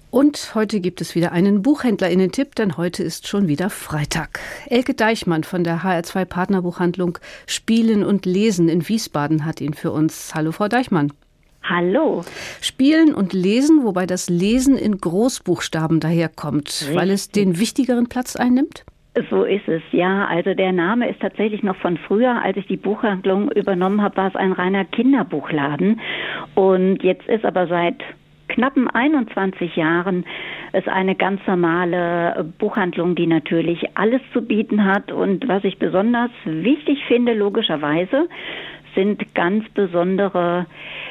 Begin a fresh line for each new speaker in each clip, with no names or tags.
Und heute gibt es wieder einen BuchhändlerInnen-Tipp, denn heute ist schon wieder Freitag. Elke Deichmann von der HR2 Partnerbuchhandlung Spielen und Lesen in Wiesbaden hat ihn für uns. Hallo, Frau Deichmann.
Hallo.
Spielen und Lesen, wobei das Lesen in Großbuchstaben daherkommt,
Richtig.
Weil es den wichtigeren Platz einnimmt?
So ist es, ja. Also der Name ist tatsächlich noch von früher. Als ich die Buchhandlung übernommen habe, war es ein reiner Kinderbuchladen. Und jetzt ist aber seit knappen 21 Jahren es eine ganz normale Buchhandlung, die natürlich alles zu bieten hat. Und was ich besonders wichtig finde, logischerweise, sind ganz besondere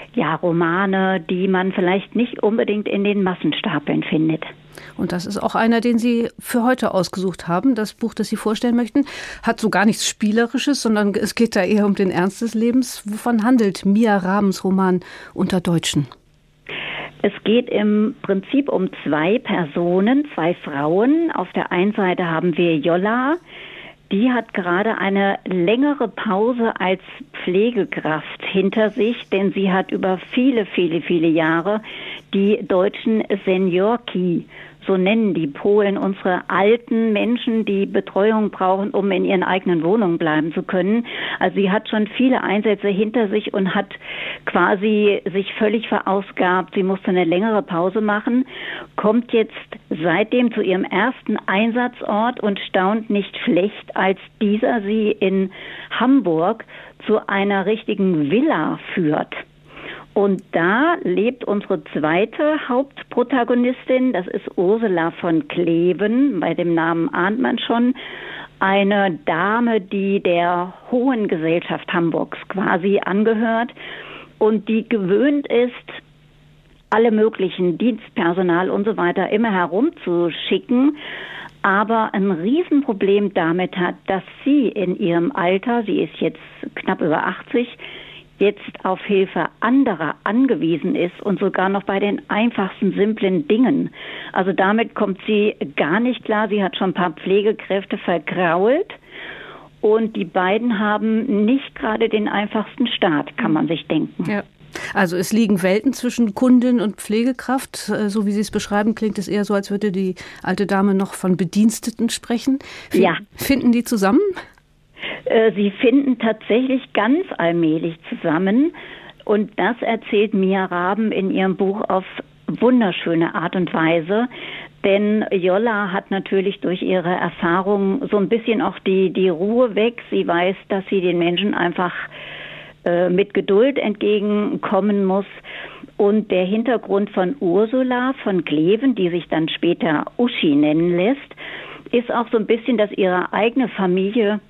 Romane, die man vielleicht nicht unbedingt in den Massenstapeln findet.
Und das ist auch einer, den Sie für heute ausgesucht haben. Das Buch, das Sie vorstellen möchten, hat so gar nichts Spielerisches, sondern es geht da eher um den Ernst des Lebens. Wovon handelt Mia Rabens Roman Unter Deutschen?
Es geht im Prinzip um zwei Personen, zwei Frauen. Auf der einen Seite haben wir Jolla. Die hat gerade eine längere Pause als Pflegekraft hinter sich, denn sie hat über viele, viele, viele Jahre die deutschen Seniorki, so nennen die Polen unsere alten Menschen, die Betreuung brauchen, um in ihren eigenen Wohnungen bleiben zu können. Also sie hat schon viele Einsätze hinter sich und hat quasi sich völlig verausgabt. Sie musste eine längere Pause machen, kommt jetzt seitdem zu ihrem ersten Einsatzort und staunt nicht schlecht, als dieser sie in Hamburg zu einer richtigen Villa führt. Und da lebt unsere zweite Hauptprotagonistin, das ist Ursula von Kleven, bei dem Namen ahnt man schon, eine Dame, die der hohen Gesellschaft Hamburgs quasi angehört und die gewöhnt ist, alle möglichen Dienstpersonal und so weiter immer herumzuschicken, aber ein Riesenproblem damit hat, dass sie in ihrem Alter, sie ist jetzt knapp über 80, jetzt auf Hilfe anderer angewiesen ist und sogar noch bei den einfachsten, simplen Dingen. Also damit kommt sie gar nicht klar. Sie hat schon ein paar Pflegekräfte vergrault und die beiden haben nicht gerade den einfachsten Start, kann man sich denken.
Ja. Also es liegen Welten zwischen Kundin und Pflegekraft. So wie Sie es beschreiben, klingt es eher so, als würde die alte Dame noch von Bediensteten sprechen.
Ja.
Finden die zusammen?
Sie finden tatsächlich ganz allmählich zusammen und das erzählt Mia Raben in ihrem Buch auf wunderschöne Art und Weise, denn Jolla hat natürlich durch ihre Erfahrung so ein bisschen auch die Ruhe weg. Sie weiß, dass sie den Menschen einfach mit Geduld entgegenkommen muss. Und der Hintergrund von Ursula von Kleven, die sich dann später Uschi nennen lässt, ist auch so ein bisschen, dass ihre eigene Familie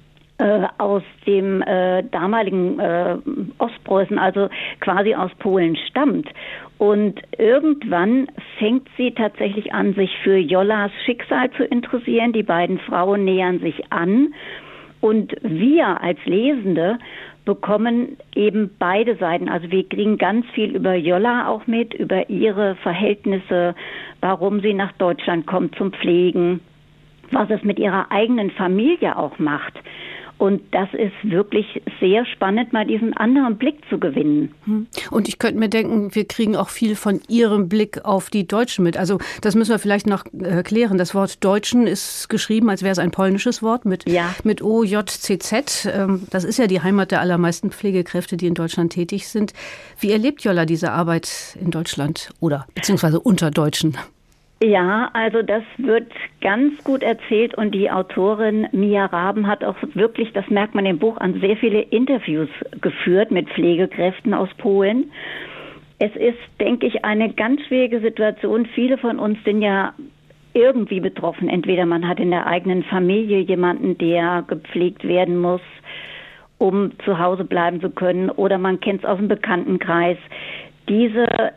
aus dem damaligen Ostpreußen, also quasi aus Polen stammt. Und irgendwann fängt sie tatsächlich an, sich für Jollas Schicksal zu interessieren. Die beiden Frauen nähern sich an. Und wir als Lesende bekommen eben beide Seiten. Also wir kriegen ganz viel über Jolla auch mit, über ihre Verhältnisse, warum sie nach Deutschland kommt zum Pflegen, was es mit ihrer eigenen Familie auch macht. Und das ist wirklich sehr spannend, mal diesen anderen Blick zu gewinnen.
Und ich könnte mir denken, wir kriegen auch viel von Ihrem Blick auf die Deutschen mit. Also das müssen wir vielleicht noch klären. Das Wort Deutschen ist geschrieben, als wäre es ein polnisches Wort mit O-J-C-Z. Das ist ja die Heimat der allermeisten Pflegekräfte, die in Deutschland tätig sind. Wie erlebt Jolla diese Arbeit in Deutschland oder beziehungsweise unter Deutschen?
Ja, also das wird ganz gut erzählt und die Autorin Mia Raben hat auch wirklich, das merkt man im Buch an, sehr viele Interviews geführt mit Pflegekräften aus Polen. Es ist, denke ich, eine ganz schwierige Situation. Viele von uns sind ja irgendwie betroffen. Entweder man hat in der eigenen Familie jemanden, der gepflegt werden muss, um zu Hause bleiben zu können, oder man kennt es aus dem Bekanntenkreis. Dieser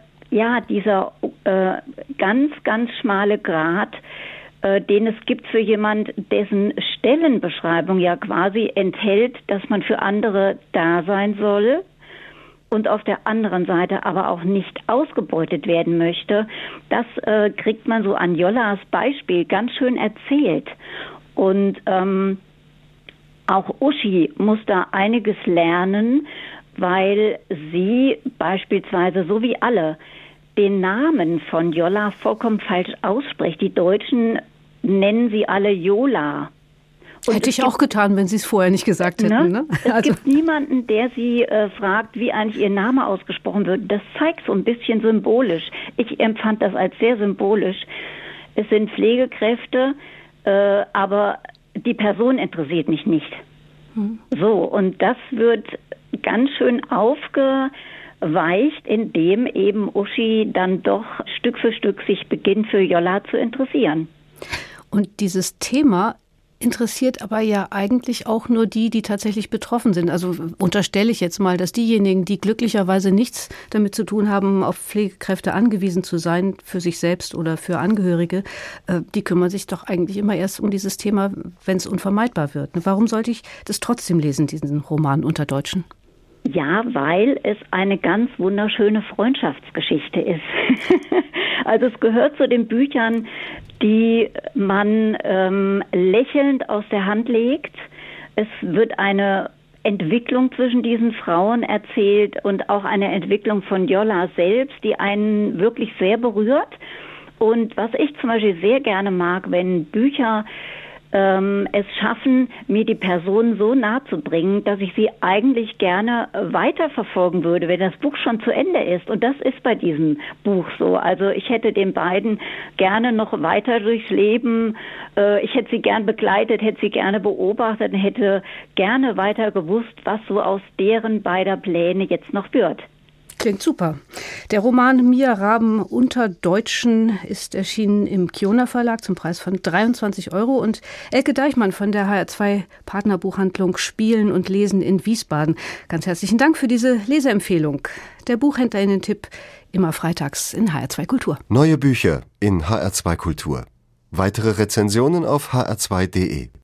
ganz, ganz schmale Grat, den es gibt für jemand, dessen Stellenbeschreibung ja quasi enthält, dass man für andere da sein soll und auf der anderen Seite aber auch nicht ausgebeutet werden möchte, das kriegt man so an Jollas Beispiel ganz schön erzählt. Und auch Uschi muss da einiges lernen, weil sie beispielsweise, so wie alle, den Namen von Jolla vollkommen falsch ausspricht. Die Deutschen nennen sie alle Jola.
Und hätte ich auch getan, wenn Sie es vorher nicht gesagt hätten. Ne?
Es gibt niemanden, der Sie fragt, wie eigentlich Ihr Name ausgesprochen wird. Das zeigt so ein bisschen symbolisch. Ich empfand das als sehr symbolisch. Es sind Pflegekräfte, aber die Person interessiert mich nicht. So, und das wird ganz schön aufgeweicht, indem eben Uschi dann doch Stück für Stück sich beginnt, für Jolla zu interessieren.
Und dieses Thema interessiert aber ja eigentlich auch nur die tatsächlich betroffen sind. Also unterstelle ich jetzt mal, dass diejenigen, die glücklicherweise nichts damit zu tun haben, auf Pflegekräfte angewiesen zu sein, für sich selbst oder für Angehörige, die kümmern sich doch eigentlich immer erst um dieses Thema, wenn es unvermeidbar wird. Warum sollte ich das trotzdem lesen, diesen Roman unter Deutschen?
Ja, weil es eine ganz wunderschöne Freundschaftsgeschichte ist. Also es gehört zu den Büchern, die man lächelnd aus der Hand legt. Es wird eine Entwicklung zwischen diesen Frauen erzählt und auch eine Entwicklung von Jolla selbst, die einen wirklich sehr berührt. Und was ich zum Beispiel sehr gerne mag, wenn Bücher es schaffen, mir die Person so nahe zu bringen, dass ich sie eigentlich gerne weiterverfolgen würde, wenn das Buch schon zu Ende ist. Und das ist bei diesem Buch so. Also ich hätte den beiden gerne noch weiter durchs Leben, ich hätte sie gern begleitet, hätte sie gerne beobachtet und hätte gerne weiter gewusst, was so aus deren beider Pläne jetzt noch wird.
Klingt super. Der Roman Mia Raben unter Deutschen ist erschienen im Kiona Verlag zum Preis von 23 € und Elke Deichmann von der HR2 Partnerbuchhandlung Spielen und Lesen in Wiesbaden. Ganz herzlichen Dank für diese Leseempfehlung. Der BuchhändlerInnen-Tipp immer freitags in HR2 Kultur.
Neue Bücher in HR2 Kultur. Weitere Rezensionen auf hr2.de.